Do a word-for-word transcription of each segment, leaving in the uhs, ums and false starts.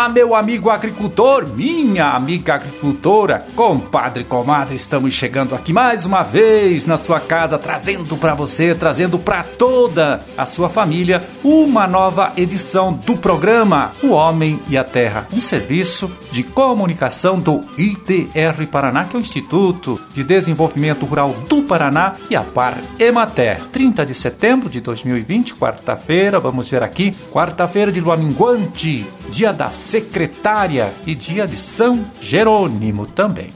Olá, meu amigo agricultor, minha amiga agricultora, compadre, comadre, estamos chegando aqui mais uma vez na sua casa, trazendo para você, trazendo para toda a sua família uma nova edição do programa O Homem e a Terra, um serviço de comunicação do I D R Paraná, que é o Instituto de Desenvolvimento Rural do Paraná, e a Par Emater. trinta de setembro de dois mil e vinte, quarta-feira, vamos ver aqui, quarta-feira de lua minguante, dia da secretária e dia de São Jerônimo também.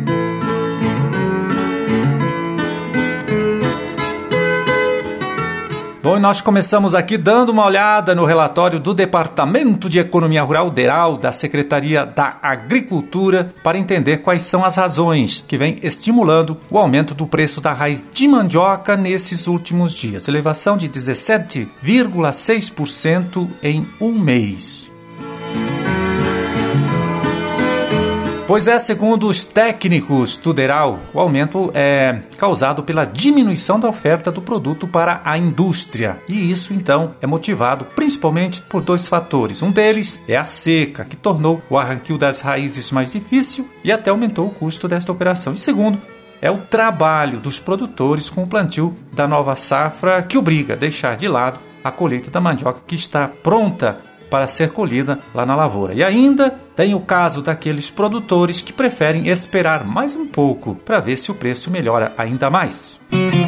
Bom, e nós começamos aqui dando uma olhada no relatório do Departamento de Economia Rural D E R A L da Secretaria da Agricultura para entender quais são as razões que vêm estimulando o aumento do preço da raiz de mandioca nesses últimos dias. Elevação de dezessete vírgula seis por cento em um mês. Pois é, segundo os técnicos do D E R A L, o aumento é causado pela diminuição da oferta do produto para a indústria. E isso, então, é motivado principalmente por dois fatores. Um deles é a seca, que tornou o arranquio das raízes mais difícil e até aumentou o custo desta operação. E segundo, é o trabalho dos produtores com o plantio da nova safra, que obriga a deixar de lado a colheita da mandioca que está pronta para ser colhida lá na lavoura. E ainda tem o caso daqueles produtores que preferem esperar mais um pouco para ver se o preço melhora ainda mais.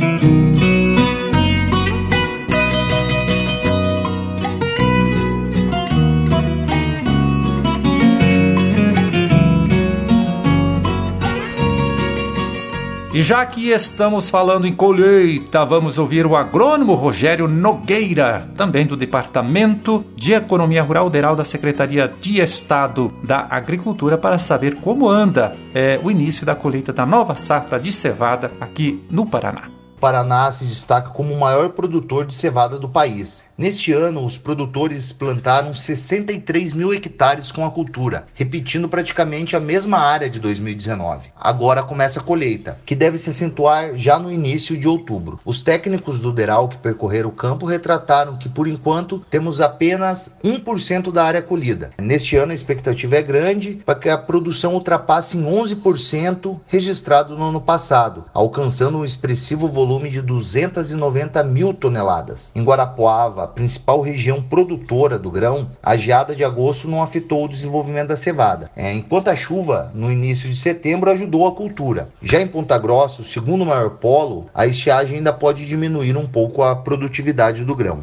E já que estamos falando em colheita, vamos ouvir o agrônomo Rogério Nogueira, também do Departamento de Economia Rural D E R A L da Secretaria de Estado da Agricultura, para saber como anda é, o início da colheita da nova safra de cevada aqui no Paraná. O Paraná se destaca como o maior produtor de cevada do país. Neste ano, os produtores plantaram sessenta e três mil hectares com a cultura, repetindo praticamente a mesma área de dois mil e dezenove. Agora começa a colheita, que deve se acentuar já no início de outubro. Os técnicos do D E R A L que percorreram o campo retrataram que, por enquanto, temos apenas um por cento da área colhida. Neste ano, a expectativa é grande para que a produção ultrapasse em onze por cento registrado no ano passado, alcançando um expressivo volume de duzentas e noventa mil toneladas. Em Guarapuava, a principal região produtora do grão, a geada de agosto não afetou o desenvolvimento da cevada, é, enquanto a chuva no início de setembro ajudou a cultura. Já em Ponta Grossa, o segundo maior polo, a estiagem ainda pode diminuir um pouco a produtividade do grão.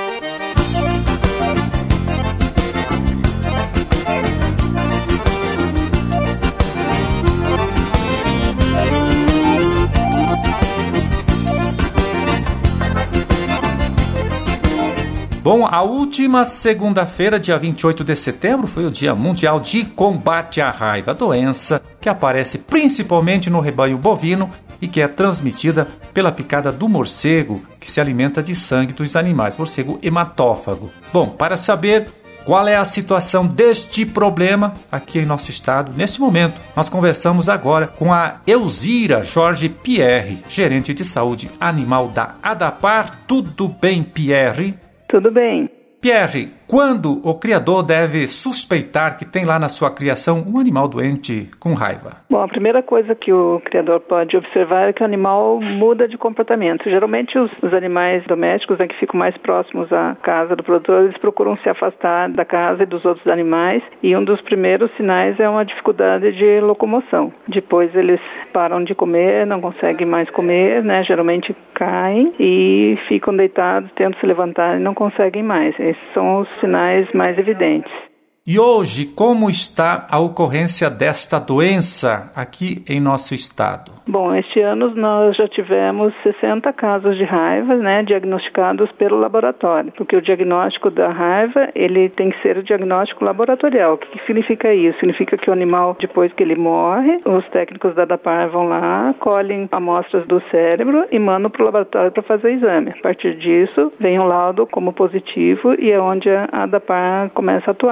Bom, a última segunda-feira, dia vinte e oito de setembro, foi o Dia Mundial de Combate à Raiva, a doença que aparece principalmente no rebanho bovino e que é transmitida pela picada do morcego, que se alimenta de sangue dos animais, morcego hematófago. Bom, para saber qual é a situação deste problema aqui em nosso estado, neste momento, nós conversamos agora com a Elzira Jorge Pierre, gerente de saúde animal da ADAPAR. Tudo bem, Pierre? Tudo bem. Pierre, quando o criador deve suspeitar que tem lá na sua criação um animal doente com raiva? Bom, a primeira coisa que o criador pode observar é que o animal muda de comportamento. Geralmente os, os animais domésticos, né, que ficam mais próximos à casa do produtor, eles procuram se afastar da casa e dos outros animais, e um dos primeiros sinais é uma dificuldade de locomoção. Depois eles param de comer, não conseguem mais comer, né? Geralmente caem e ficam deitados, tentam se levantar e não conseguem mais. Esses são os sinais mais evidentes. E hoje, como está a ocorrência desta doença aqui em nosso estado? Bom, este ano nós já tivemos sessenta casos de raiva, né, diagnosticados pelo laboratório, porque o diagnóstico da raiva, ele tem que ser o diagnóstico laboratorial. O que significa isso? Significa que o animal, depois que ele morre, os técnicos da ADAPAR vão lá, colhem amostras do cérebro e mandam para o laboratório para fazer o exame. A partir disso, vem um laudo como positivo e é onde a ADAPAR começa a atuar.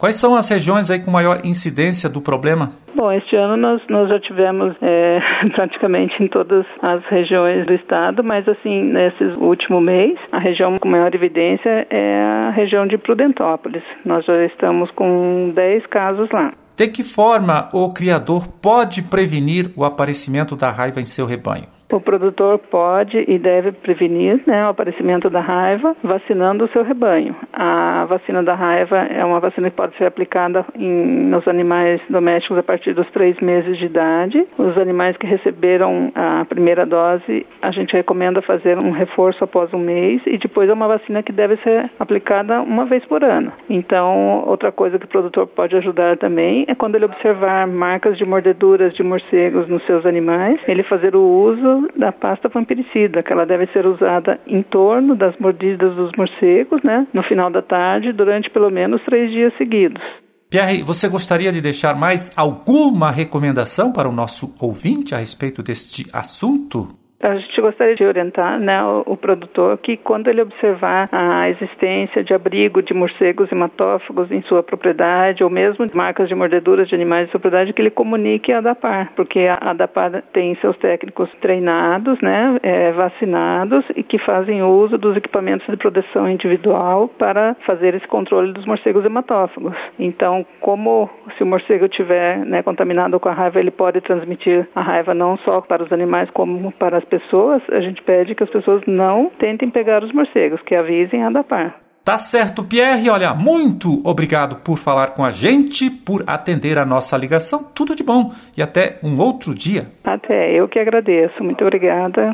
Quais são as regiões aí com maior incidência do problema? Bom, este ano nós, nós já tivemos é, praticamente em todas as regiões do estado, mas assim, nesse último mês, a região com maior evidência é a região de Prudentópolis. Nós já estamos com dez casos lá. De que forma o criador pode prevenir o aparecimento da raiva em seu rebanho? O produtor pode e deve prevenir, né, o aparecimento da raiva vacinando o seu rebanho. A vacina da raiva é uma vacina que pode ser aplicada em, nos animais domésticos a partir dos três meses de idade. Os animais que receberam a primeira dose, a gente recomenda fazer um reforço após um mês e depois é uma vacina que deve ser aplicada uma vez por ano. Então, outra coisa que o produtor pode ajudar também é quando ele observar marcas de mordeduras de morcegos nos seus animais, ele fazer o uso da pasta vampiricida, que ela deve ser usada em torno das mordidas dos morcegos, né, no final da tarde, durante pelo menos três dias seguidos. Pierre, você gostaria de deixar mais alguma recomendação para o nosso ouvinte a respeito deste assunto? A gente gostaria de orientar, né, o, o produtor que quando ele observar a existência de abrigo de morcegos hematófagos em sua propriedade ou mesmo marcas de mordeduras de animais de sua propriedade, que ele comunique a ADAPAR, porque a ADAPAR tem seus técnicos treinados, né, é, vacinados e que fazem uso dos equipamentos de proteção individual para fazer esse controle dos morcegos hematófagos. Então, como se o morcego estiver, né, contaminado com a raiva, ele pode transmitir a raiva não só para os animais como para as pessoas, a gente pede que as pessoas não tentem pegar os morcegos, que avisem a ADAPAR. Tá certo, Pierre. Olha, muito obrigado por falar com a gente, por atender a nossa ligação. Tudo de bom e até um outro dia. Até, eu que agradeço. Muito obrigada.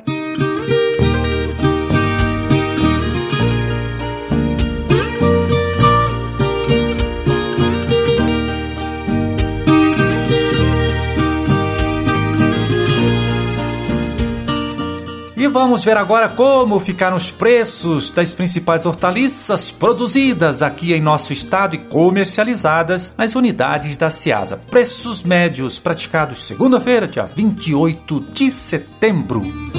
E vamos ver agora como ficaram os preços das principais hortaliças produzidas aqui em nosso estado e comercializadas nas unidades da Ceasa. Preços médios praticados segunda-feira, dia vinte e oito de setembro.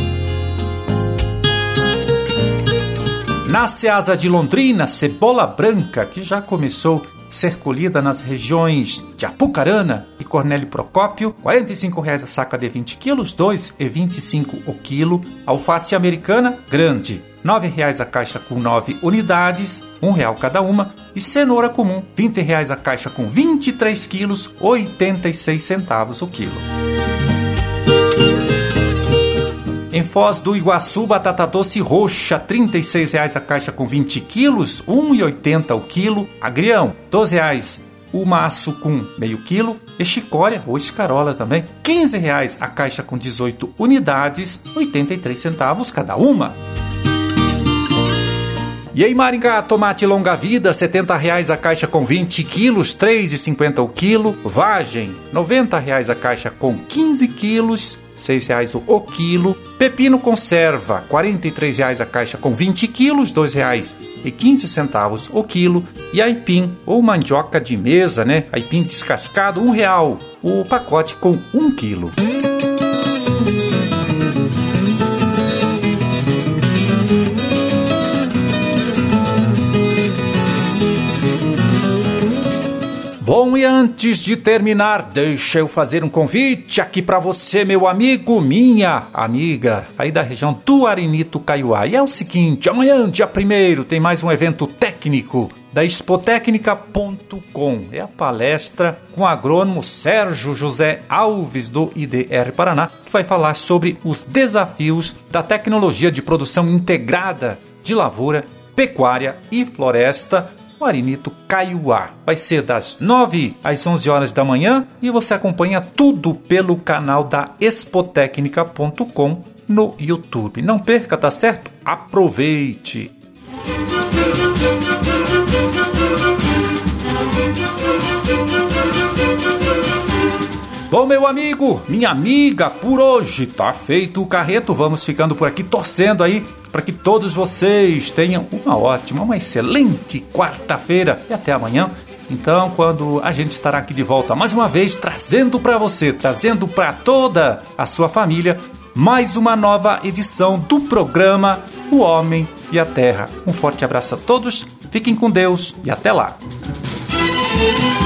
Na Ceasa de Londrina, cebola branca, que já começou a ser colhida nas regiões de Apucarana e Cornélio Procópio, quarenta e cinco reais a saca de vinte quilos, dois reais e vinte e cinco o quilo. Alface americana, grande, nove reais a caixa com nove unidades, um real cada uma. E cenoura comum, vinte reais a caixa com vinte e três quilos, oitenta e seis centavos o quilo. Em Foz do Iguaçu, batata doce roxa, trinta e seis reais a caixa com vinte quilos, um real e oitenta o quilo. Agrião, doze reais o maço com meio quilo. E chicória, ou escarola também, quinze reais a caixa com dezoito unidades, oitenta e três centavos cada uma. E em Maringá, tomate longa-vida, setenta reais a caixa com vinte quilos, três reais e cinquenta o quilo. Vagem, noventa reais a caixa com quinze quilos, seis reais o quilo. Pepino conserva, quarenta e três reais a caixa com vinte quilos, dois reais e quinze centavos o quilo. E aipim, ou mandioca de mesa, né? Aipim descascado, um real o pacote com um quilo. Bom, e antes de terminar, deixa eu fazer um convite aqui para você, meu amigo, minha amiga, aí da região do Arenito Caiuá. E é o seguinte, amanhã, dia primeiro, tem mais um evento técnico da expotecnica ponto com. É a palestra com o agrônomo Sérgio José Alves, do I D R Paraná, que vai falar sobre os desafios da tecnologia de produção integrada de lavoura, pecuária e floresta, o Arenito Caiuá. Vai ser das nove às onze horas da manhã e você acompanha tudo pelo canal da expotecnica ponto com no YouTube. Não perca, tá certo? Aproveite! Bom, meu amigo, minha amiga, por hoje tá feito o carreto. Vamos ficando por aqui torcendo aí para que todos vocês tenham uma ótima, uma excelente quarta-feira e até amanhã. Então, quando a gente estará aqui de volta mais uma vez, trazendo para você, trazendo para toda a sua família, mais uma nova edição do programa O Homem e a Terra. Um forte abraço a todos, fiquem com Deus e até lá. Música